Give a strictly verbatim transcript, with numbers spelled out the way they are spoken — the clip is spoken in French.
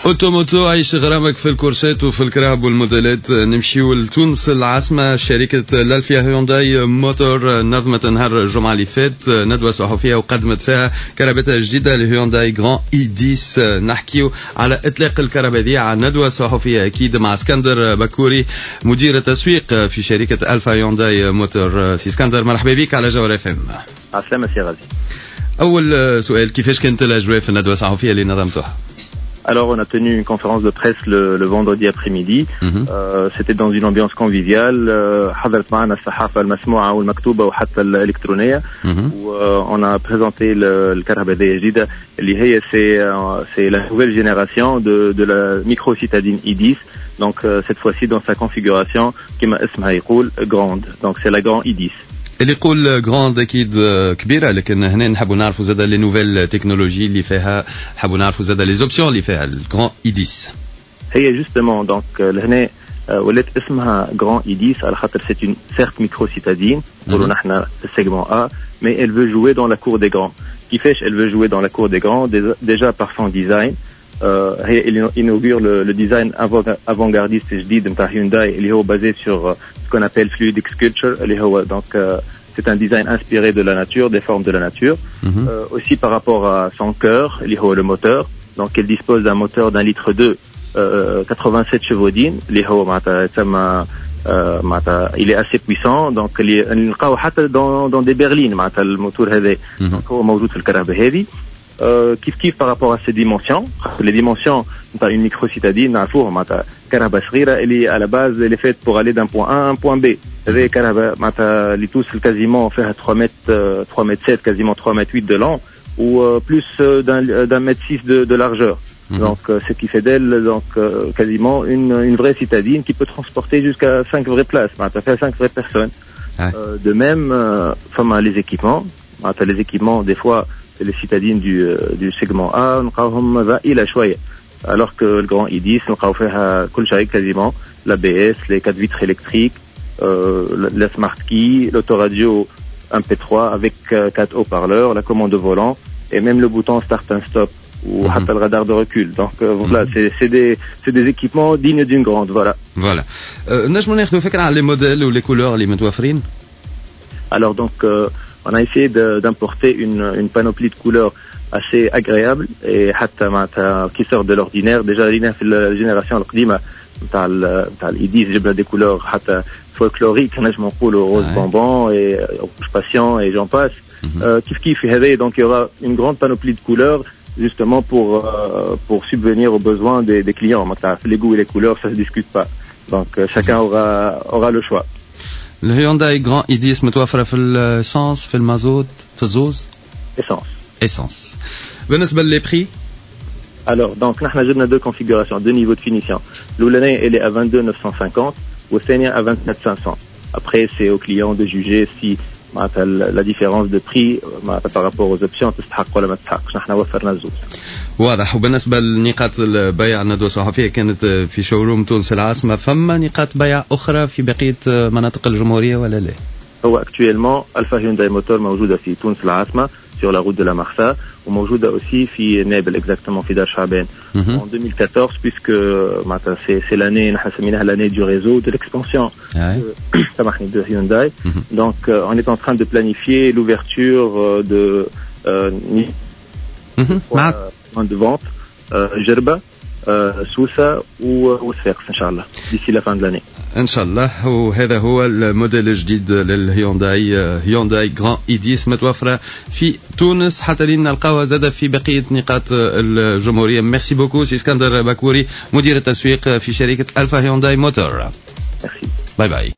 اوتوموتو عيش غرامك في الكورسات وفي الكراب والموديلات. نمشيو لتونس العاصمة. شركة لالفيا هيونداي موتور نظمت نهار الجمعة اللي فات ندوة صحفية وقدمت فيها كرابتها الجديدة لهيونداي غران اي عشرة. نحكيو على اطلاق الكرابة دي على ندوة صحفية اكيد مع اسكندر بكوري مدير التسويق في شركة الفا هيونداي موتور. سي اسكندر مرحبا بك على جوهر اف ام. عسلامة سي غازي. اول سؤال، كيفاش كانت الاجواء في الندوة الصحفية اللي نظمتوها؟ Alors, on a tenu une conférence de presse le, le vendredi après-midi. Mm-hmm. Euh, c'était dans une ambiance conviviale. حضرت معنا الصحافة المسموعة والمكتوبة وحتى الإلكترونية. On a présenté الكرهبة الجديدة اللي هي c'est c'est la nouvelle génération de de la micro-citadine i dix. Donc cette fois-ci dans sa configuration كما اسمها يقول grande. Donc c'est la grande i dix. اللي يقول جراند اكيد كبيره، لكن هنا نحبوا نعرفوا زاده لي نوفيل تكنولوجي اللي فيها، نحبوا نعرفوا زاده لي زوبسيون اللي فيها الجراند اي عشرة. هي جوستومون دونك لهنا ولات اسمها جراند اي عشرة على خاطر سي اون سيرت ميكرو سيتادين نقولوا نحن السيجمون ا، مي elle veut jouer dans la cour des grands. كيفاش elle veut jouer dans la cour des grands؟ déjà par son design. هي اللي inaugure le, le design avant-gardiste جديد نتاع هيونداي اللي هو basé sur ce qu'on appelle fluidic sculpture اللي هو donc c'est un design inspiré de la nature, des formes de la nature. Mm-hmm. Euh, aussi par rapport à son cœur, le moteur. Donc, elle dispose d'un moteur d'un litre deux, euh, quatre-vingt-sept chevaux d'ine. Il est assez puissant. Donc, il est dans, dans des berlines. Le moteur est موجود في الكهرباء هذه. كيف كيف par rapport à ses dimensions. Les dimensions d'une micro-citadine, نعرفوها معناتها كهرباء صغيرة اللي à la base elle est faite pour aller d'un point A à un point B. هذه كهرباء معناتها اللي توصل quasiment فيها trois mètres trois mètres sept, quasiment trois mètres huit de long ou plus d'un d'un mètre six de, de largeur. Mm-hmm. Donc ce qui fait d'elle donc quasiment une une vraie citadine qui peut transporter jusqu'à cinq vraies places. معناتها فيها cinq vraies personnes. Ouais. Euh, de même enfin les équipements, معناتها les équipements des fois les citadines du du segment A نلقاوهم ضئيلة شوية. Alors que le grand i dix نلقاو فيها كل شيء quasiment l'A B S, les quatre vitres électriques, euh, la smart key, l'autoradio M P trois avec euh, quatre haut-parleurs, la commande de volant et même le bouton start and stop ou mm-hmm. حتى le radar de recul. Donc euh, mm-hmm. voilà, c'est c'est des c'est des équipements dignes d'une grande. Voilà. Voilà. نجمو ناخذوا فكرة على les modèles ou les couleurs اللي متوفرين؟ Alors donc euh, on a essayé de, d'importer une une panoplie de couleurs assez agréable et حتى معناتها qui sort de l'ordinaire. Déjà لينا في الجينيراسيون القديمة نتاع نتاع الاي دix جبنا des couleurs حتى folkloriques نجم نقولوا rose bonbon et rouge patient et j'en passe. كيف كيف هذا donc il y aura une grande panoplie de couleurs justement pour euh, pour subvenir aux besoins des des clients. معناتها les goûts et les couleurs ça se discute pas. Donc euh, chacun aura aura le choix. الهيونداي غران اي عشرة متوفرة في الاسانس، في المازوت، في الزوز؟ essence. essence. بالنسبة للي بري؟ Alors donc نحن جبنا deux configurations, deux niveaux de finition. l'Oulanay elle est à vingt-deux neuf cent cinquante والثانية à vingt-sept cinq cents. Après c'est au client de juger si la différence de prix par rapport aux options تستحق ولا ما تستحقش. نحن وفرنا الزوز. واضح. وبالنسبة لنقاط البيع الندوة الصحفية كانت في شوروم تونس العاصمة، فما نقاط بيع أخرى في بقية مناطق الجمهورية ولا لا؟ هو actuellement Alfa Hyundai Motor موجودة في تونس العاصمة sur la route de la Marsa وموجودة aussi في نابل exactement في دار شعبان en deux mille quatorze puisque c'est c'est l'année نحن سميناها l'année du réseau de l'expansion سامحني de Hyundai. Donc euh, on est en train de planifier l'ouverture euh, de euh, points de vente جربة سوسة وصفاقس إن شاء الله d'ici la fin de l'année. إن شاء الله. وهذا هو الموديل الجديد للهيونداي هيونداي غران اي عشرة متوفرة في تونس حتى لين نلقاوها زادة في بقية نقاط الجمهورية. ميرسي بوكو سي اسكندر بكوري مدير التسويق في شركة الفا هيونداي موتور. Merci. باي باي.